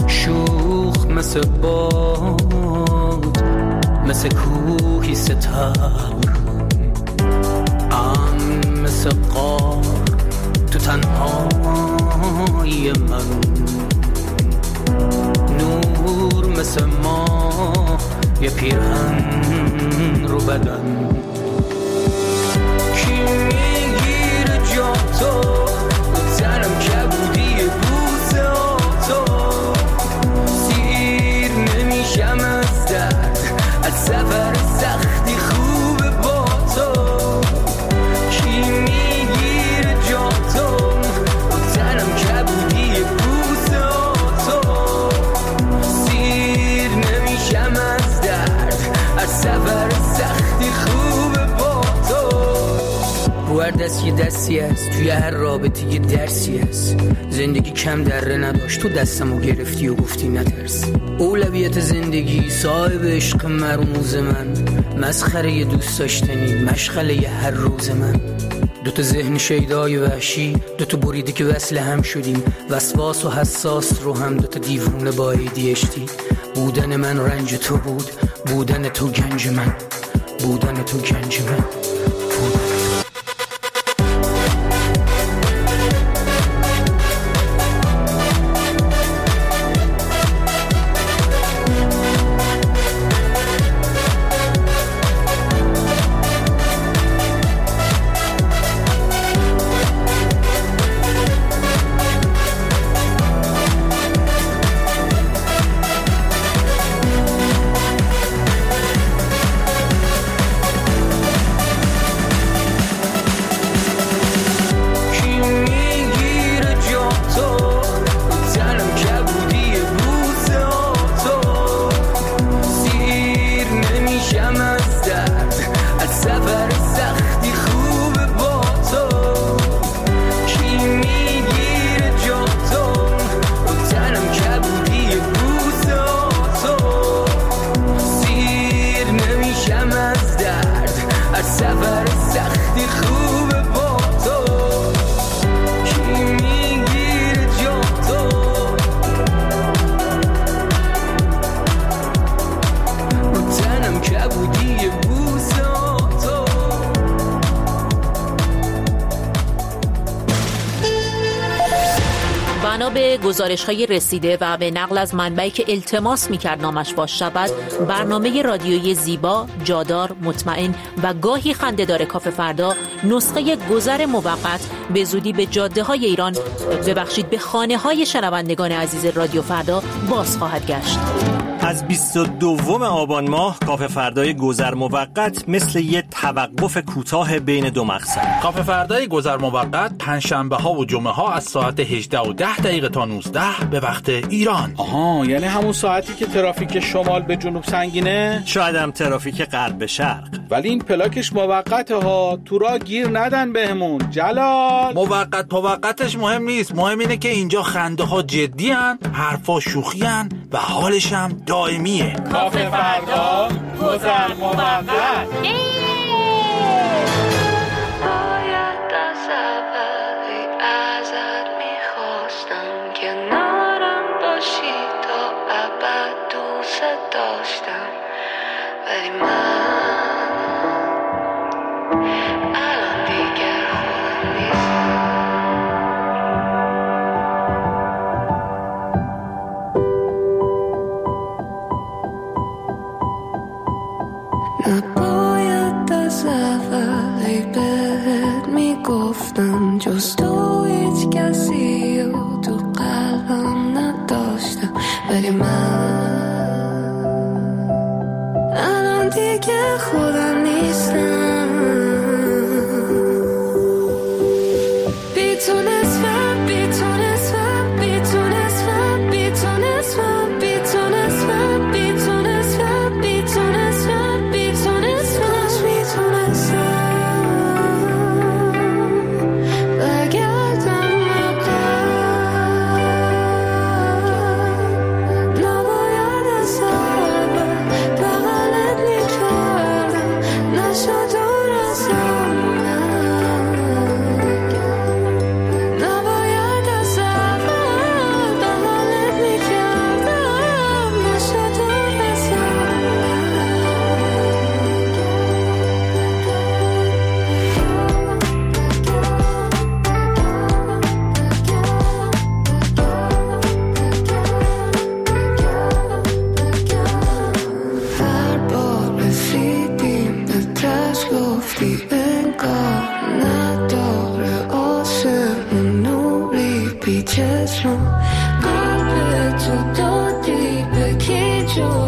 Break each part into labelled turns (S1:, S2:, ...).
S1: شوخ مثل باد، مثل کوهی ستار، مثل قار تو تنهای من، نور مثل ما یه پیرهن رو بدن. کی میگیره جا تو تنم کبودی بوسه تو، سیر نمیشم از درد، از سفر سختی خوبه با تو. کی میگیره جا تو تنم کبودی بوسه تو، سیر نمیشم از درد، از سفر سختی خوبه با تو. رو هر دست یه دستی هست، توی هر رابطه یه درسی هست. زندگی کم دره نداشت، تو دستمو گرفتی و گفتی نترس. اولویت زندگی صاحب عشق مرموز من، مسخره یه دوست داشتنی مشغله یه هر روز من. دوتا ذهن شیدای وحشی، دوتا بریده که وصل هم شدیم، وسواس و حساس رو هم دوتا دیوونه با ADHD. بودن من رنج تو بود، بودن تو گنج من، بودن تو گنج من، بودن.
S2: به گزارش‌های رسیده و به نقل از منبعی که التماس می‌کرد نامش فاش شود، برنامه رادیویی زیبا، جادار، مطمئن و گاهی خنده‌دار کافه فردا نسخه گذر موقت به زودی به جاده‌های ایران، به خانه‌های شنوندگان عزیز رادیو فردا باز خواهد گشت.
S3: از 22 آبان ماه کافه فردای گذر موقت مثل یه توقف کوتاه بین دو مقصد.
S4: کافه فردای گذر موقت پنجشنبه ها و جمعه ها از ساعت 18:10 تا 19 به وقت ایران.
S5: آها، یعنی همون ساعتی که ترافیک شمال به جنوب سنگینه؟
S3: شاید هم ترافیک غرب به شرق.
S5: ولی این پلاکش موقته ها، تو راه گیر ندن بهمون. جلال
S4: موقتش مهم نیست، مهم اینه که اینجا خنده ها جدی هن، حرفا شوخی هن و حالش هم دائمیه.
S5: کافه فردا گذر موقت.
S6: باید از اولی ازت میخواستم که نارم باشی تا ابد دوست داشتم، ولی من الان دیگر خودم نیستم. نباید از اولی بهت میگفتم، جز تو هیچ کسی رو تو قلبم نداشتم، ولی من الان دیگه خودم نیستم. بیتونستم بیتونستم بیتونستم بیتونستم بیتونستم بیتونستم بیتونستم بیتونستم بگردم عقب. نباید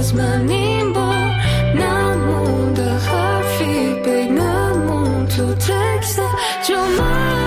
S6: از من این بار نمونده حرفی بینمون تو تکست جو من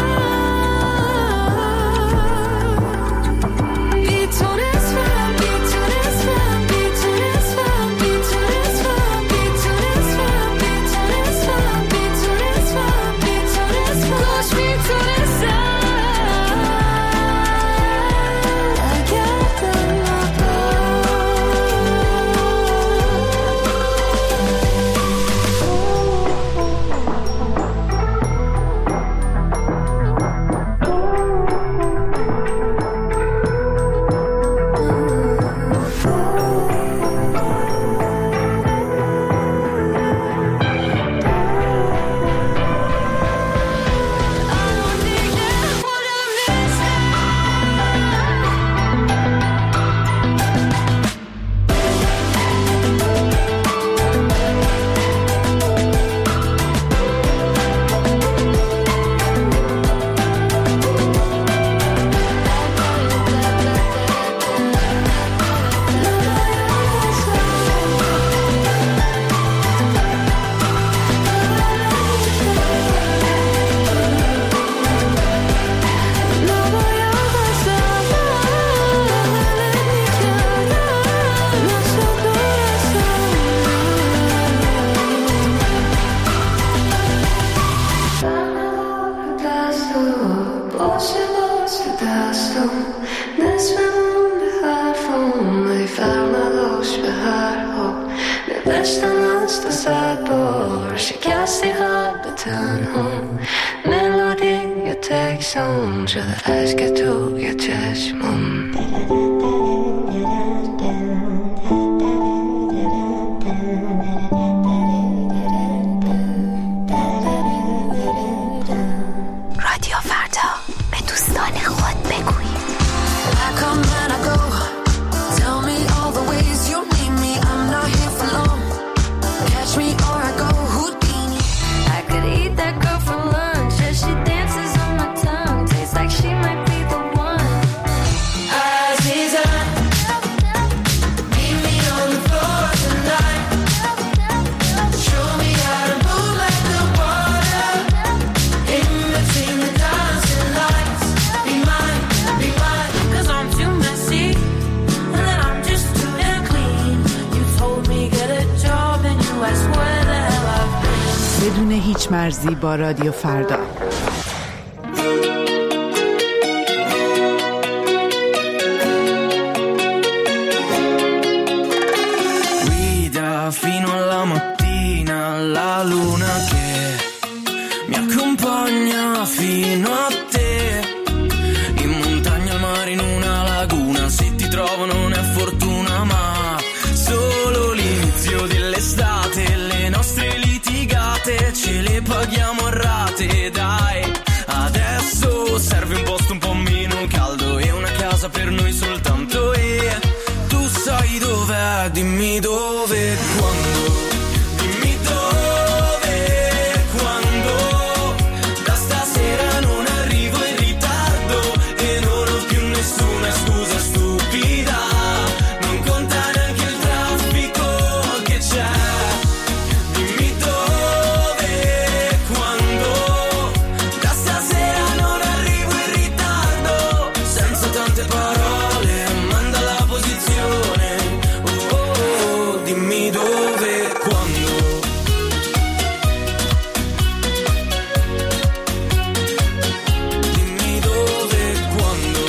S7: بدون هیچ مرزی با رادیو فردا.
S1: Fino alla mattina la luna che mi accompagna fino a te, in montagna, al mare, in una laguna. Se ti trovo non è fortuna ma solo l'inizio dell'estate. Le nostre litigate ce le paghiamo a rate. Dai, adesso serve un posto un po' meno caldo e una casa per noi soltanto. E tu sai dov'è, dimmi dove, quando. Dimmi dove, quando. Da stasera non arrivo in ritardo e non ho più nessuna scusa stupida. Non conta neanche il traffico che c'è. Dimmi dove, quando. Da stasera non arrivo in ritardo. Senza tante parole, manda la posizione. Dimmi dove, quando. Dimmi dove, quando.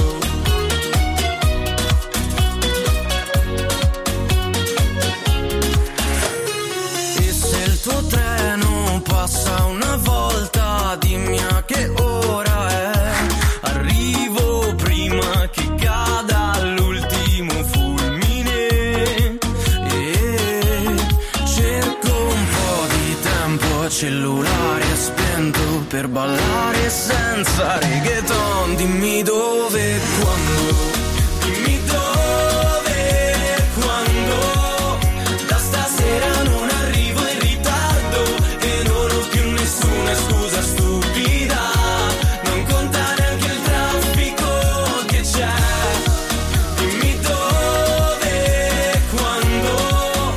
S1: E se il tuo treno passa una volta, dimmi a che ora è. Arrivo prima che cada l'ultimo fulmine. Cellulare spento per ballare senza reggaeton. Dimmi dove, quando. Dimmi dove, quando. Da stasera non arrivo in ritardo e non ho più nessuna scusa stupida. Non conta neanche il traffico che c'è. Dimmi dove, quando.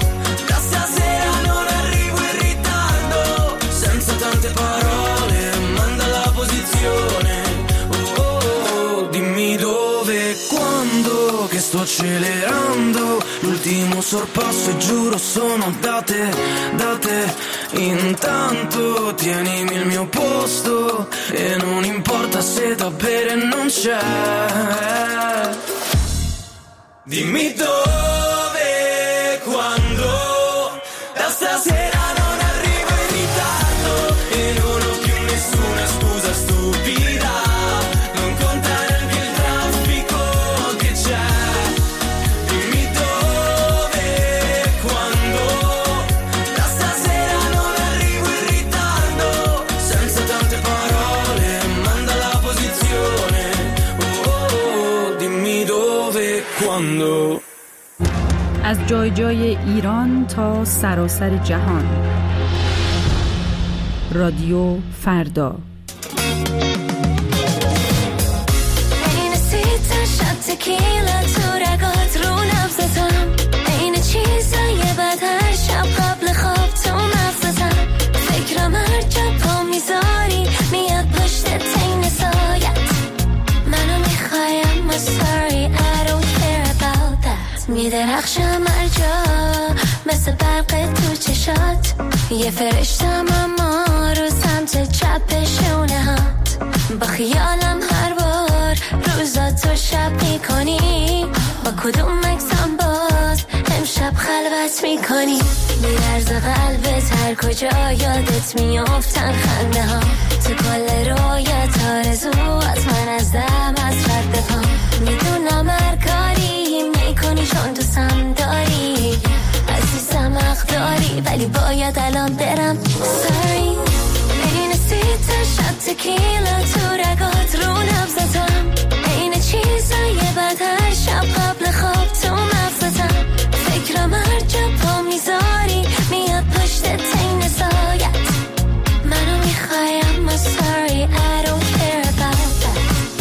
S1: accelerando, l'ultimo sorpasso e giuro sono da te, da te. Intanto tienimi il mio posto e non importa se da bere non c'è. Dimmi dove, quando, da stasera non arrivo in ritardo e non ho più nessuna scusa stupida. Non conta neanche il traffico che c'è. Dimmi dove, quando, da stasera non arrivo in ritardo. Senza tante parole, manda la posizione. Oh, oh, oh, dimmi dove, quando.
S8: از جای جای ایران تا سراسر جهان. رادیو فردا.
S6: این سیت شب تکیلا تو رگات رو نبزتم، این چیزای بد هر شب قبل خواب تو مغزتم. فکرم هر جا پا میذاری میاد پشت تین سایت. منو میخوایم I'm sorry I don't care about that. میدرخشم هر جا مثل برق تو چشات، یه فرشتم اما رو سمت چپ شونه هات. با خیالم هر بار روزا تو شب میکنی، با کدوم مکسم باز امشب خلوت میکنی. میرز قلبت هر کجا یادت میافتن خنده ها، تو کل رویت آرزوات من از دم از رد پا. میدونم هر کاری میکنی چون دوستم داری، عزیزم حق داری ولی باید الان برم. Sorry این سیت شب تکیلا تو رگات رو نبزتم، این چیزای بد هر شب قبل خواب تو مغزتم. فکرم هر جا پا میذاری میاد پشت تین سایت. منو میخوایم I'm sorry I don't care about that.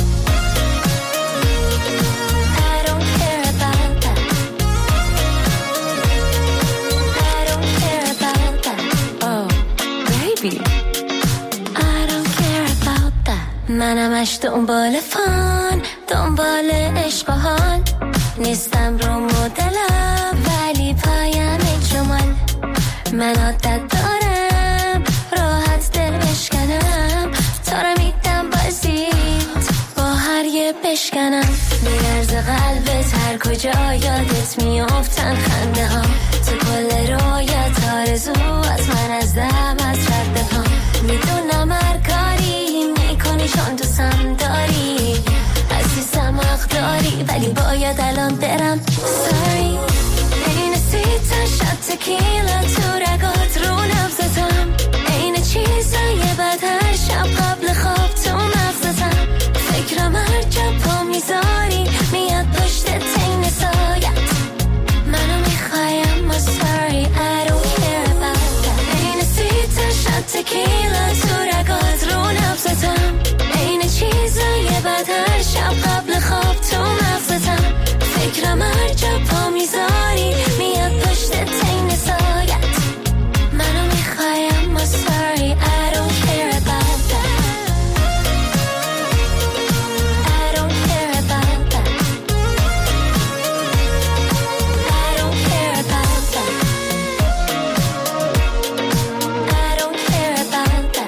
S6: I don't care about that. I don't care about that. Oh baby I don't care about that. منمش دنبال فان، دنبال عشق و حال، نیستم رو مدلم ولی پایم جمال. من عادت دارم راحت دل بشکنم، تا رو میدم بازیت با هر یه بشکنم. میرز قلبت هر کجا یادت میافتن خنده ها، تو کل رویت آرزوات من از دم از رد پا. میدونم هر کاری میکنی چون دوستم داری، عزیزم حق داری ولی باید الان برم. Sorry این سیت شب تکیلا تو رگات رو نبزتم، این چیزای بد هر شب قبل خواب تو مغزتم. فکرم هر جا پا میذاری میاد پشت تین سایت. منو میخوایم I'm sorry I don't care about that. این سیت شب تکیلا تو رگات رو نبزتم، این چیزای بد هر شب قبل خواب تو مغزتم. فکرم هر جا پا میذاری میاد پشت تین سایت. منو میخوایم I'm sorry I don't care about that. I don't care about that. I don't care about that. I don't care about that.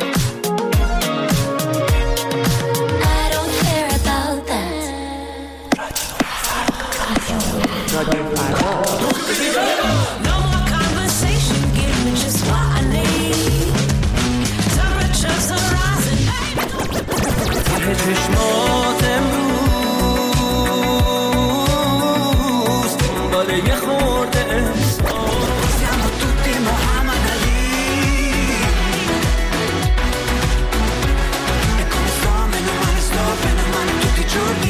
S6: I don't care about that. No more conversation, give me just what I need. Temperatures are rising.
S1: چشمات امروز دنبال یه خورده احساس. Siamo tutti Muhammad Ali. E come sto, meno male tutti i giorni.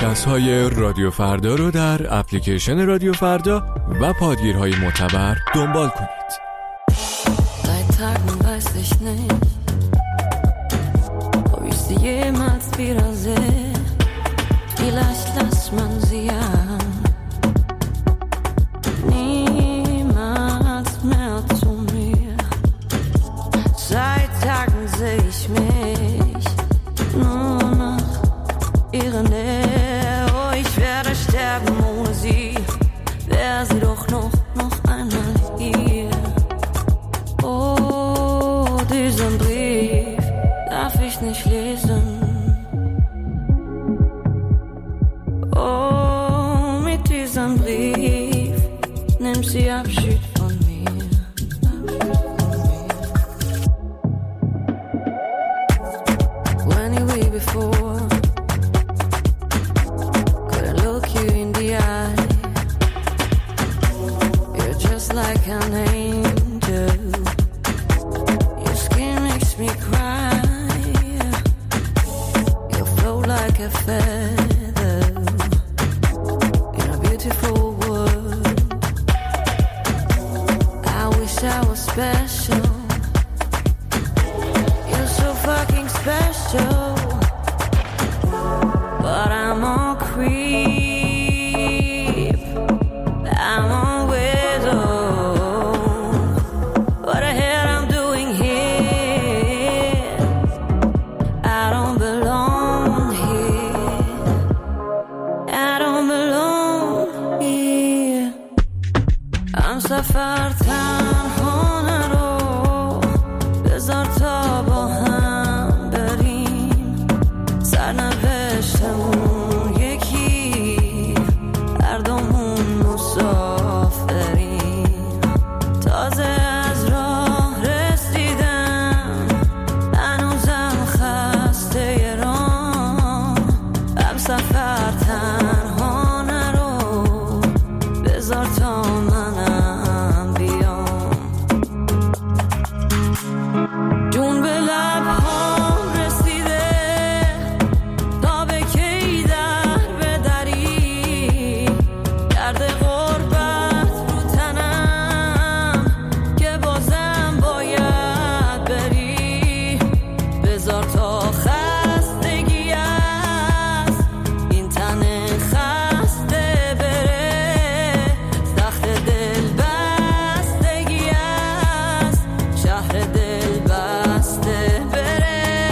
S9: پادکست‌های رادیو فردا رو در اپلیکیشن رادیو فردا و پادگیرهای معتبر دنبال کنید.
S6: Seit Tagen weiß ich nicht, ob ich sie jemals wiedersehe. Vielleicht lässt man sie ja niemals mehr zu mir. Seit Tagen seh ich mich nur nach ihrer Nähe. Oh, ich werde sterben ohne sie. Wär sie doch noch einmal hier. Oh, diesen Brief darf ich nicht lesen. Oh, mit diesem Brief nimmt sie Abschied von mir. When you were before, couldn't look you in the eye. You're just like an angel. Your skin makes me cry. You float like a feather in a beautiful world. I wish I was special. You're so fucking special. But I'm a creep. I'm a widow. What the hell I'm doing here? I don't belong here. I don't belong here. I'm سفر تنها نرو. بذار تا با هم بریم. سرنوشتمون یکی. هر دومون مسافریم. تازه از راه رسیدم. هنوزم خسته راه. هم سفر تنها نرو. بذار تا منم بیام. جون به لبهام رسیده. تا به کی در بدری. درد غربت رو تنم. که بازم باید بری. بذار تا خستگی از این تن خسته بره. سخت دل بستگی از شهر دل بسته بره.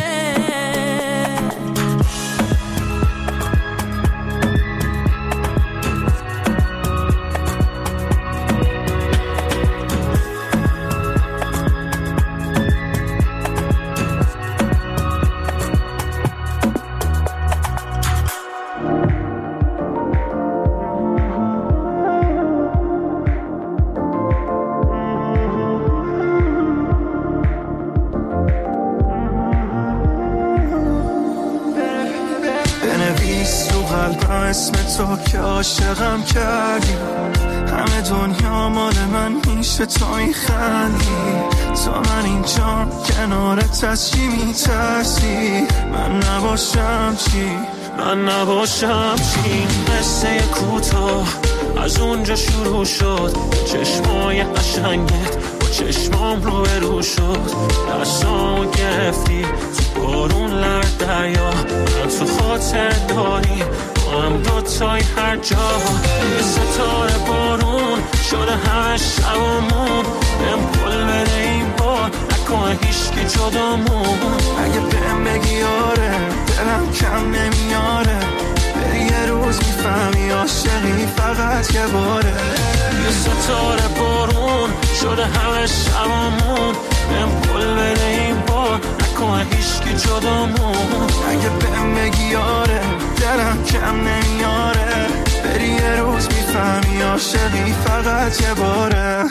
S10: بنویس رو قلبم اسم تو که عاشقم کردی. همه دنیا مال من میشه تو میخندی. تو من اینجا کنارت از چی میترسی؟ من نباشم چی؟ من نباشم چی؟ قصه کوتاه از اونجا شروع شد. چشمای قشنگت با چشمام رو برو شد. دستامو گرفتی تو بارون لرد دریا. من تو خاطر داری با هم دوتای هر جا. یه ستاره بارون شده همه شبامون. بهم پل بده این بار نکنه هیچکی جدامون. اگه بهم بگی آره دلم کم نمیاره. بری یه روز میفهمی عاشقی فقط یه باره. یه ستاره بارون شده همه شبامون. بهم پل بده این بار نکنه هیچکی جدامون. اگه بهم بگی آره دلم کم نمیاره. بری یه روز میفهمی عاشقی فقط یه باره.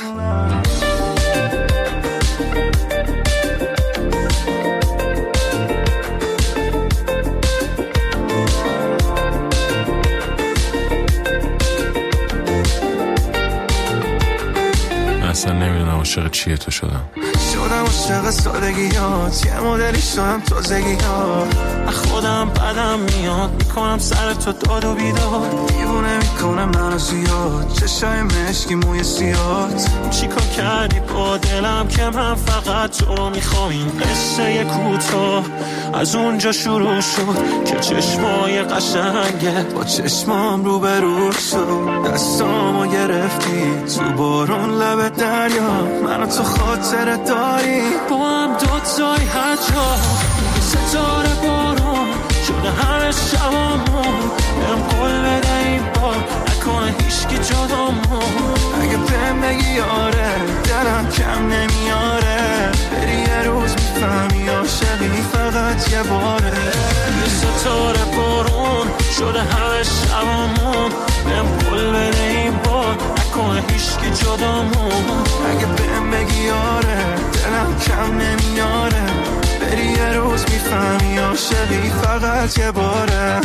S9: اصلا نمیدونم عاشق چیه تو شدم
S10: عاشق سادگیات، یه مدلی شدم تازگیات. خودم بدم میاد میکنم سر تو داد و بیداد، دیوونه میکنه منو زیاد، چشای مشکی موی سیاد. چیکار کردی با دلم که من فقط تو رو میخوام؟ این قصه کوتاه از اونجا شروع شد که چشمای قشنگه با چشمام رو به رو شد. دستامو گرفتی تو بارون لب دریا، منو تو خاطر داری با هم دوتای هر جا. ستاره بارون شده همه شبامون، برم قول بده این بار نکنه هیچکی جدامون. اگه بهم بگی آره دلم کم نمیاره، بری یه روز میفهمی عاشقی فقط یه باره. یه ستاره بارون شده همه شبامون، برم قول بده این بار نکنه هیچکی جدامون. اگه بهم بگی آره دلم کم نمیاره، بری یه روز میفهمی عاشقی فقط یه باره.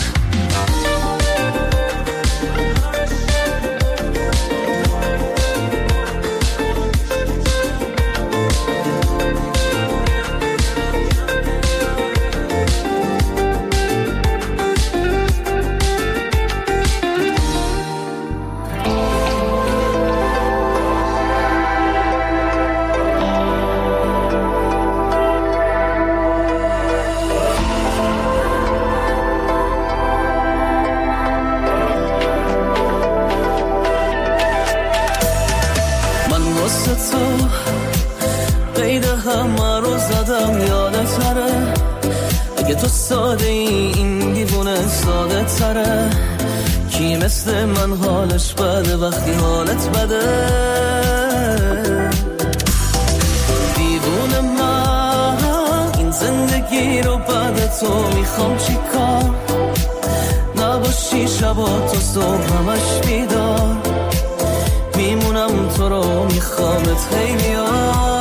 S11: همه رو زدم یادتره، اگه تو ساده این دیوونه ساده تره. کی مثل من حالش بده وقتی حالت بده؟ دیوونه من این زندگی رو بعد تو میخوام چی کار؟ نباشی شبا تو صبح همش بیدار، میمونم تو رو میخوامت خیلی ها.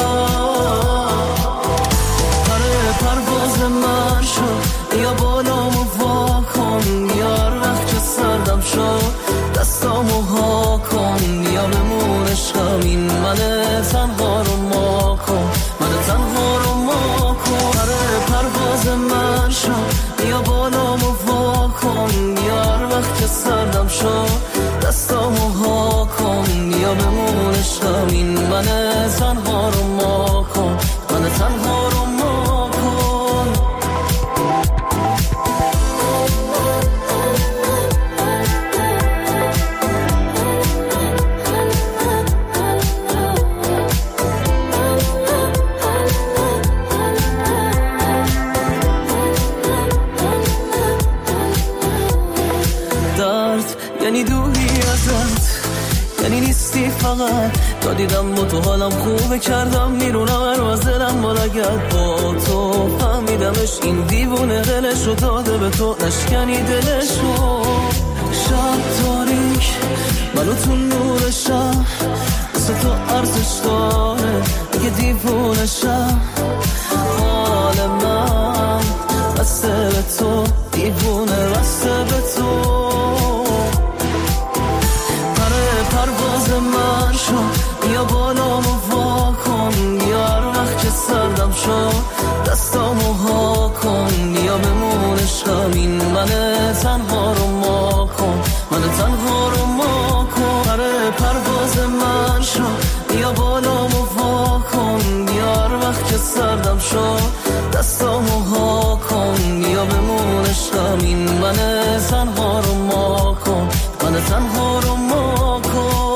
S11: پرواز من شد یا بالامو وا کن، یار وقت که سردم شد دستامو ها کن، یا بمون عشقم این من تنها رو ما کن، من تنها رو ما کن. پرواز من شد یا بالامو وا کن، یار وقت که سردم شد دستامو ها کن، یا بمون عشقم این من تنها رو ما کن، من تنها رو ما کن. یعنی دوری ازت، یعنی نیستی فقط تا دیدم با تو حالم خوبه، کردم میرونم هر از دلم بالگرد با تو فهمیدمش این دیوونه دلشو داده به تو، نشکنی دلشو. شب تاریک منو تو نور شب واسه تو ارزش داره، اگه دیوونه شب حال من بسته به تو، دیوونه بسته به تو. پرواز من شد یا بالامو وا کن، یار وقت که سردم شد دستامو ها کن، یا بمون عشقم این من تنها رو ما کن، من تنها رو ما کن. پرواز من شد یا بالامو وا کن، یار وقت که سردم شد دستامو ها کن، یا بمون عشقم این من تنها رو ما کن، من تنها رو ما کن.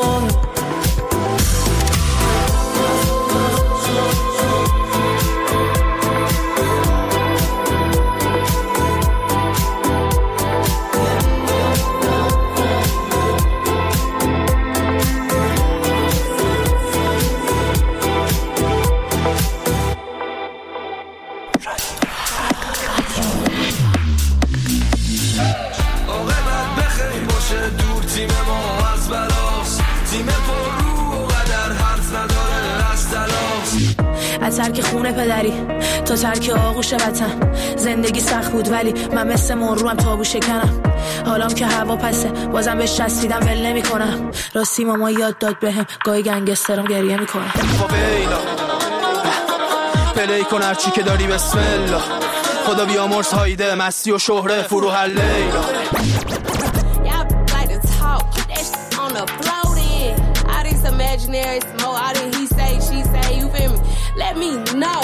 S12: از ترک خونه پدری تا ترک آغوش وطن، زندگی سخت بود ولی من مثل مروم تابو شکنم. حالام که هوا پسه بازم بهش چسبیدم ول نمی کنم. راستی ماما یاد داد بهم گاهی گنگسترم گریه میکنه.
S13: پلی کن هرچی که داری بسم الله. خدا بیامرز هایده مستی و شهره فروح لیلا. Imaginary smoke, all that he say, she say, you feel me? Let me know.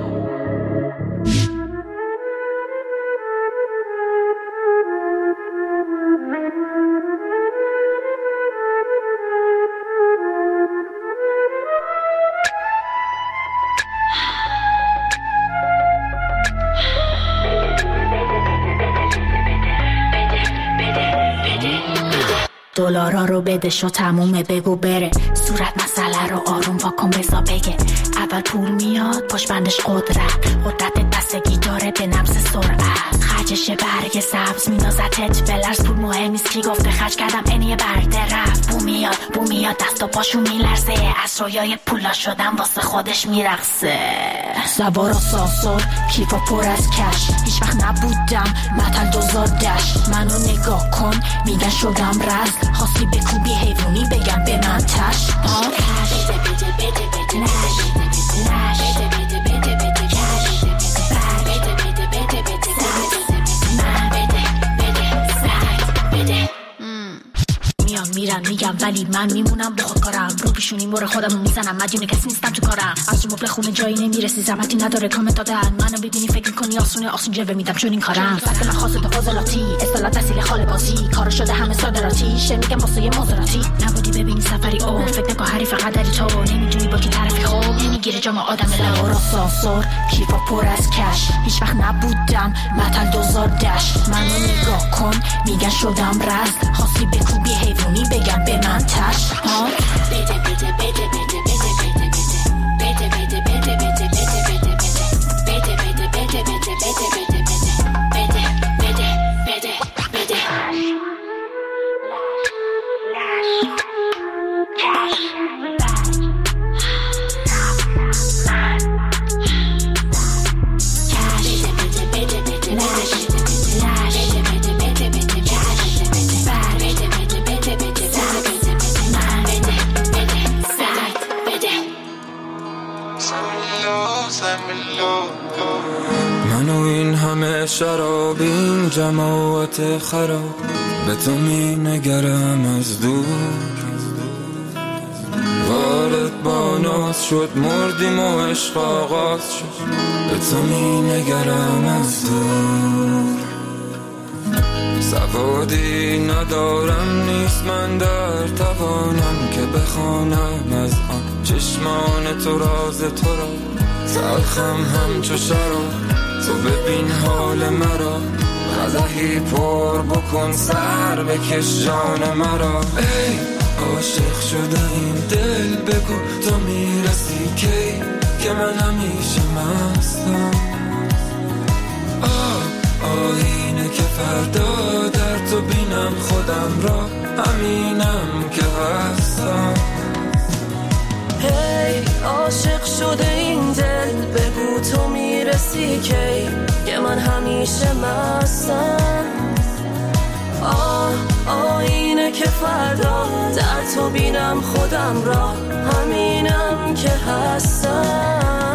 S12: دلارا رو بده شو تمومه بگو بره. صورت مسئله رو آروم واکن بزا بگه. اول پول میاد پشت بندش قدرت بستگی داره به نبض سرعت. خرجش برگ سبز مینازتت بلرز. پول مهم نیست کی گفته خرج کردم اینیه برده رفت. بو میاد دست و پاشو میلرزه. از رویای پولا شدم واسه خودش میرقصه. سوار آسانسور کیفا پر از کش. هیچ وقت نبودم متل 2010. منو نگاه کن میگن شدم رزل. خواستی بکوبی حیوانی بگم به من تش. میرم میگم ولی من میمونم با خودکارم. رو پیشونی مور خودمو میزنم مدیون کسی نیستم تو کارم. از مبل خونه جایی نمیرسی زحمتی نداره کامنت دادن. منو ببینی فکر کنی آسون جلوه میدم چون این کارم. فقط من خاصه به فاضلاتی اصطلاح تحصیل خاله بازی. کارو شده همه صادراتی میگم واسه یه مزاراتی. نبودی ببینی سفری او فکر نکن حریف قدری تو نمیدونی با کی طرفی خوب. نمیگیره جام آدم لور آسانسور کیفا پر از کش. هیچ وقت نبودم متل 2010. منو نگاه کن میگن شدم رزل. خواستی بکوبی حیوانی بگم به من تش.
S10: منو این همه شراب این جماعت خراب به تو می نگرم از دور. وارد با ناز شد مردیم و عشق آغاز شد به تو می نگرم از دور. سوادی ندارم نیست من در توانم که بخوانم از آن چشمان تو راز تو را. تلخم همچو شراب تو ببین حال مرا. قدحی پر بکن سر بکش جان مرا. ای عاشق شده این دل بگو تو میرسی کی که من همیشه مستم. آینه که فردا در تو بینم خودم را همینم که هستم.
S11: هی عاشق شده این دل بگو تو میرسی کی که من همیشه مستم. آینه که فردا در تو بینم خودم را همینم که هستم.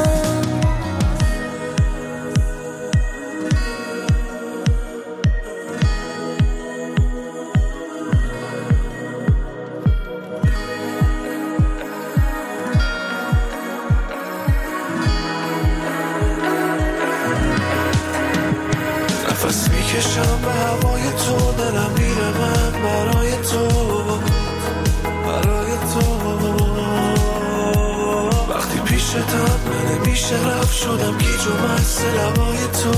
S10: نفس میکشم به هوای تو دلم میره من برای تو وقتی پیشتم من بیشه رفت شدم گیج و مست لبای تو.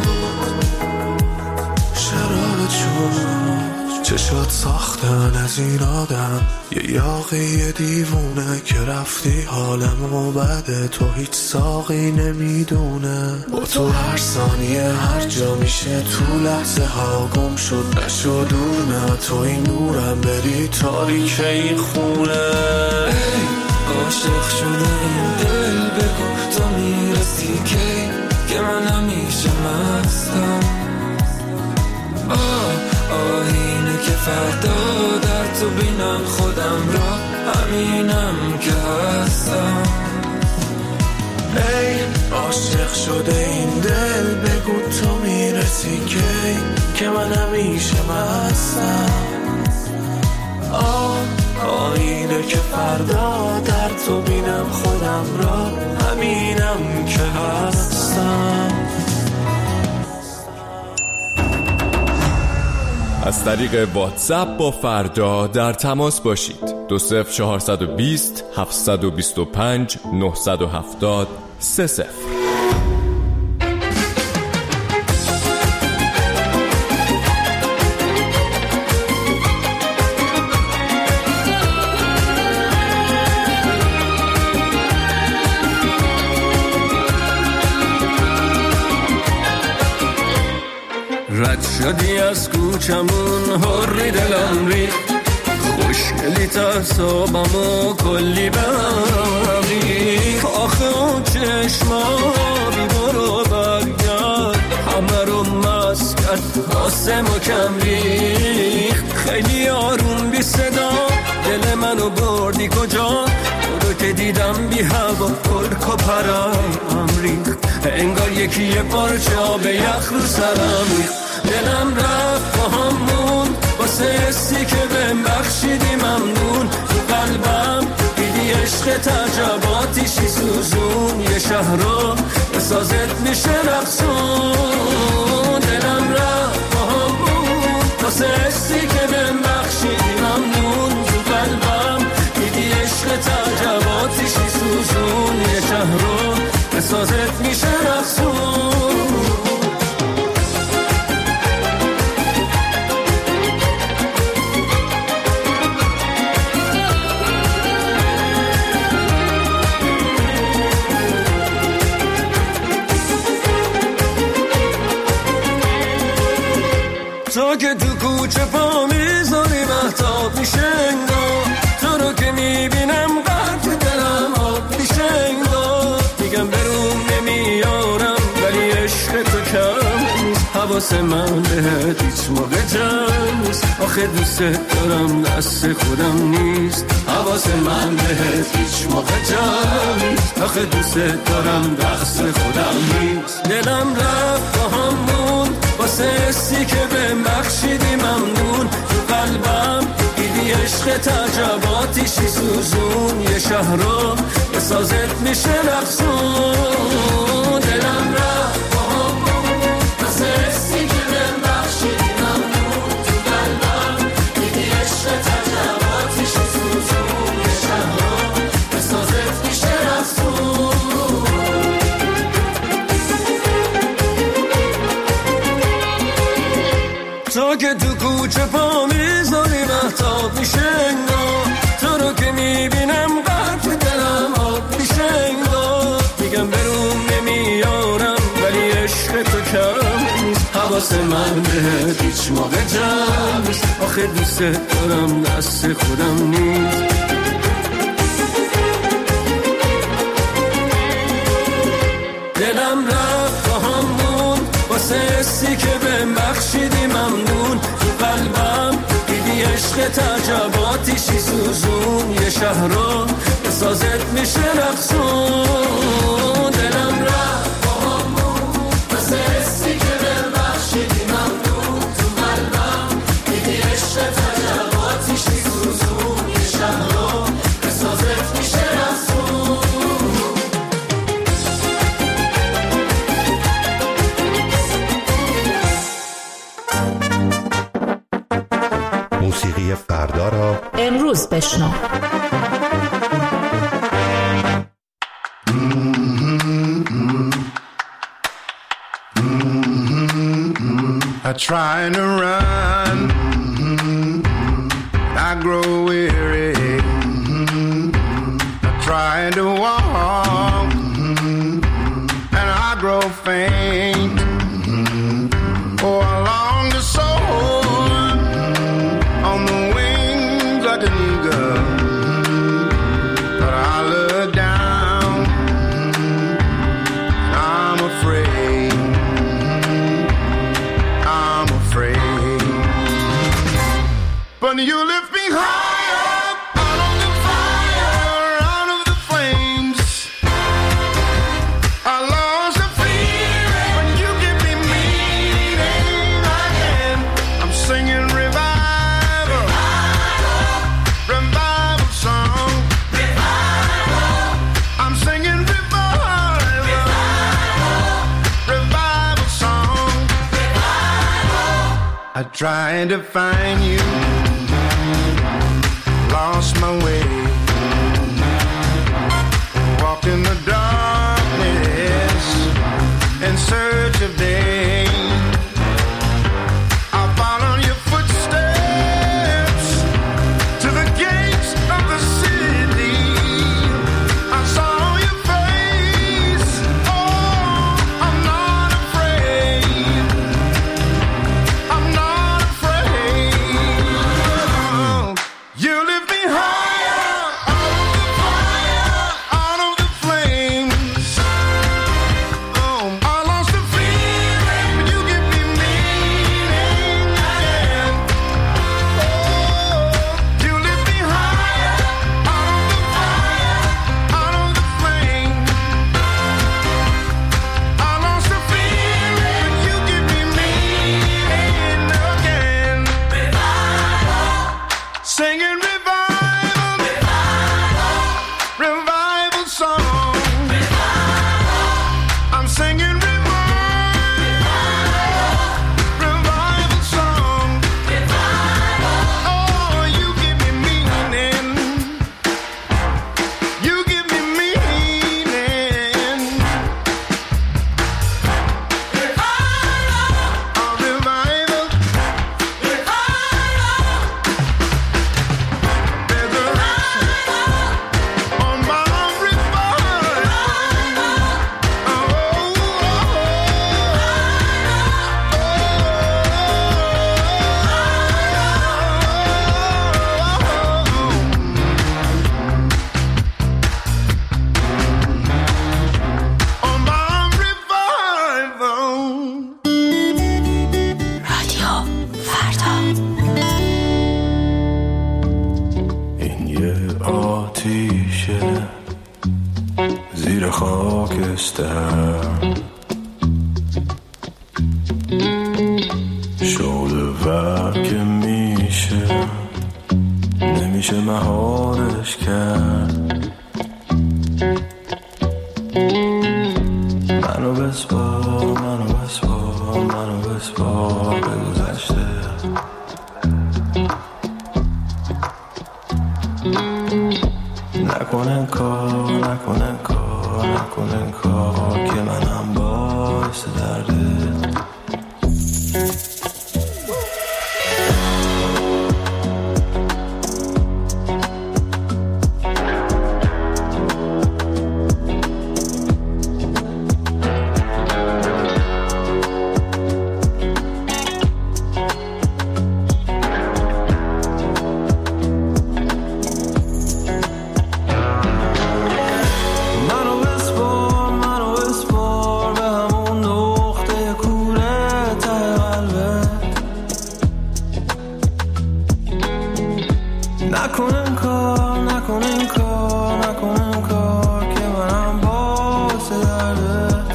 S10: شراب چشات ساختن از این آدم یه یاقی دیوونه که رفتی حالمو بده. تو هیچ ساقی نمیدونه با تو هر ثانیه هر جا میشه تو لحظه ها گم شد نشو دور. نه تو این نورم بری تاریک این خونه. ای عاشق شده این دل بگو تو میرسی کی که من همیشه مستم. آینه که فردا در تو بینم خودم را همینم که هستم. ای عاشق شده این دل، بگو تو میرسی که من همیشه مستم. آینه که فردا در تو بینم خودم را، همینم که هستم.
S9: از طریق واتساپ با فردا در تماس باشید. 20420 725 970 30.
S11: رد شدی از کوچمون، هری دلم ریخت، خوشگلی ترسابمو کلی بریخ. آخه اون چشما بیبارو برگرد، همه رو مست کرد، آسمو کم ریخت. خیلی آروم بی صدا دل منو بردی کجا، تو رو که دیدم بی هوا پرک و پرم ریخت. انگار یکی یه پارچه آب یخ رو سرم ریخت. دلم رفت با همون واسه حسی که بهم بخشیدی ممنون. تو قلبم دیدی عشق تجرباتیشی سوزون، یه شهر رو به سازت میشه رقصون. دلم رفت با همون واسه حسی که بهم بخشیدی ممنون. تو قلبم دیدی عشق تجرباتیشی سوزون، یه شهر رو به سازت میشه رقصون. تو که تو کوچه پا میذاری مهتاب میشه انگار، تو رو که میبینم قلب دلم آب میشه انگار. میگم برون نمیارم ولی عشق تو کم نیست، حواس من بهت هیچ موقع جمع نیست. آخه دوست دارم دست خودم نیست، حواس من بهت هیچ موقع جمع نیست. آخه دوست دارم دست خودم نیست. دلم رفت با همون واسه حسی که بهم بخشیدی ممنون. تو قلبم دیدی عشق تجرباتیشی سوزون، یه شهر رو به سازت میشه رقصون. دلم رفت با همون واسه حسی که بهم بخشیدی ممنون. تو قلبم دیدی عشق تجرباتیشی سوزون، یه شهر رو به سازت میشه رقصون. تو که تو کوچه پا میذاری مهتاب میشه انگار، تو رو که میبینم قلب دلم آب میشه انگار. میگم برون نمیارم ولی عشق تو کم نیست، حواس من بهت هیچ موقع جمع نیست. آخه دوست دارم دست خودم نیست. دلم رفت با همون واسه حسی که بهم بخشیدی ممنون. تو قلبم دیدی عشق تجرباتیشی سوزون، یه شهر رو به سازت میشه رقصون. دلم رفت با همون واسه حسی که بهم بخشیدی ممنون. تو قلبم دیدی عشق تجرباتیشی سوزون، یه شهر رو به سازت میشه رقصون.
S14: موسیقی فردا را
S2: امروز بشنو.
S15: I try to run, I grow weary. I try to walk, and I grow faint. Oh, I long to soar on the wings like an eagle, but I look down, I'm afraid, I'm afraid. But you lift me higher, out of the fire, out of the flames. I long I tried to find you, lost my way, walked in the darkness in search of day. I followed your footsteps to the gates of the city. I saw your face. Oh, I'm not afraid. I'm not afraid. You lift me higher, out of the flames. Oh, I lost the feeling, but you give me meaning again. Oh, you lift me higher, out of the flame. I lost the feeling, but you give me meaning again. Singing revival song. I'm singing revival song. Oh, you give me meaning. You give me meaning. Revival. There's a on my
S6: رادیو فردا.
S10: این یه آتیشه زیر خاکستر، شعله ور که نمیشه مهارش کرد. منو بسپار به گذشته. نکنن کار که منم باعث درده. نکنن کار که منم باعث دردت.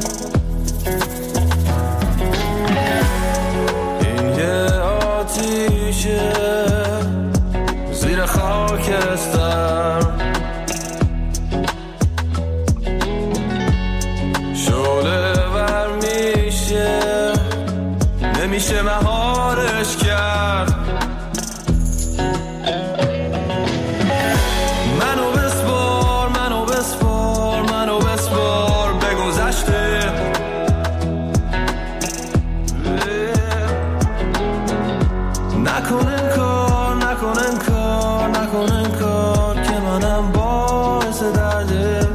S10: این یه آتیشه زیر خاکستر، شعله ور نمیشه مهارش کرد. منو بسپار به گذشته. نکنن کار که منم باعث دردت.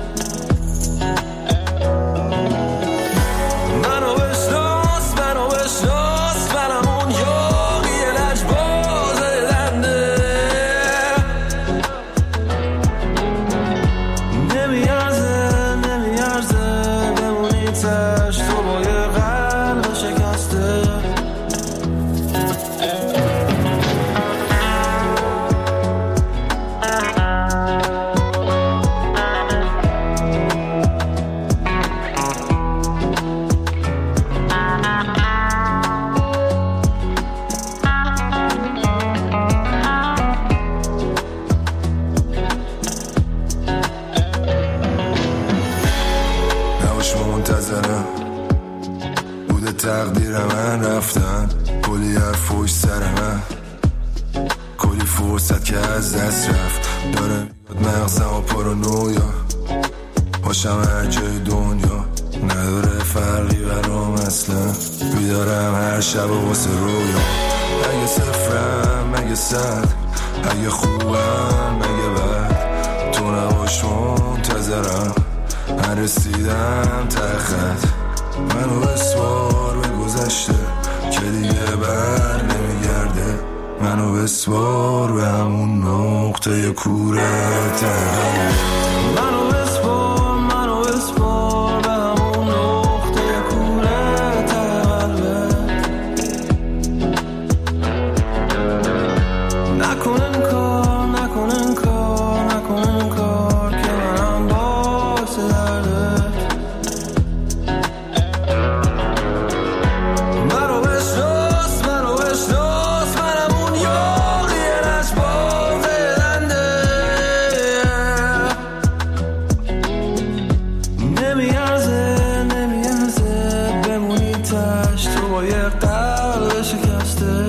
S10: منو بشناس منم اون یاقی لجباز دنده. نمیارزه بمونی تش تو با یه قلب شکسته.
S14: سود تقدیر من رفتن، کلی حرف پشت سر من، کلی فرصت که از دست رفت. داره میاد مغزم و پارانویا، باشم هر جای دنیا نداره فرقی برام اصلا. بیدارم هر شب و واسه رویا، اگه صفرم مگه صد، اگه خوبم مگه بد، تو نباش منتظرم، من رسیدم تخت. منو بسوار به گذشته که دیگه بر نمیگرده، منو بسوار به همون نقطه کوره تقلب.
S11: منو بسپار به همون نقطه کوره تقلب. نکنن کار که منم باعث درده. منو بشناس منم اون یاقی نشباز دنده. نمیارزه بمونی تشت تو با یه قلب شکسته.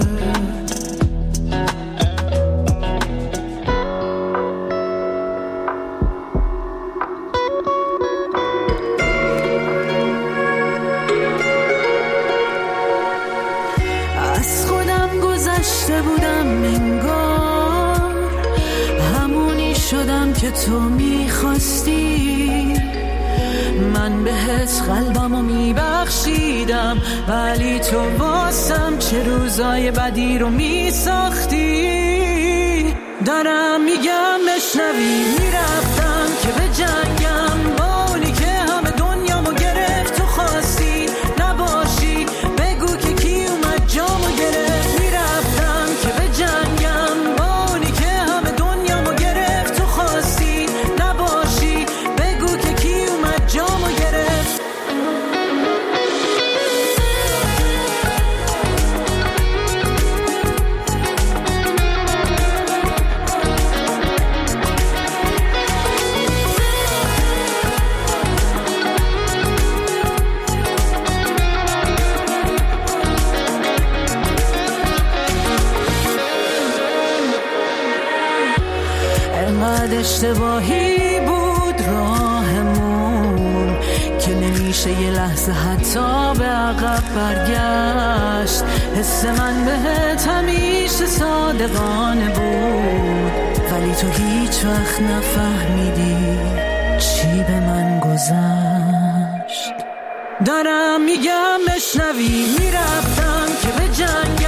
S16: از خودم گذشته بودم انگار، همونی شدم که تو میخواستی. من بهت قلبمو میبخشیدم، ولی تو واسم چه روزای بدی رو میساختی. دارم میگم بشنوی، میرفتم که به جنگم با اونی که همه دنیامو گرفت. تو خواستی نباشی، بگو که کی اومد جامو گرفت. میرفتم که به جنگم با اونی که همه دنیامو گرفت. تو خواستی نباشی، بگو که کی اومد جامو گرفت. انقدر اشتباهی بود راهمون که نمیشه یه لحظه حتی به عقب برگشت. حس من بهت همیشه صادقانه بود، ولی تو هیچ وقت نفهمیدی چی به من گذشت. دارم میگم بشنوی، میرفتم که به جنگ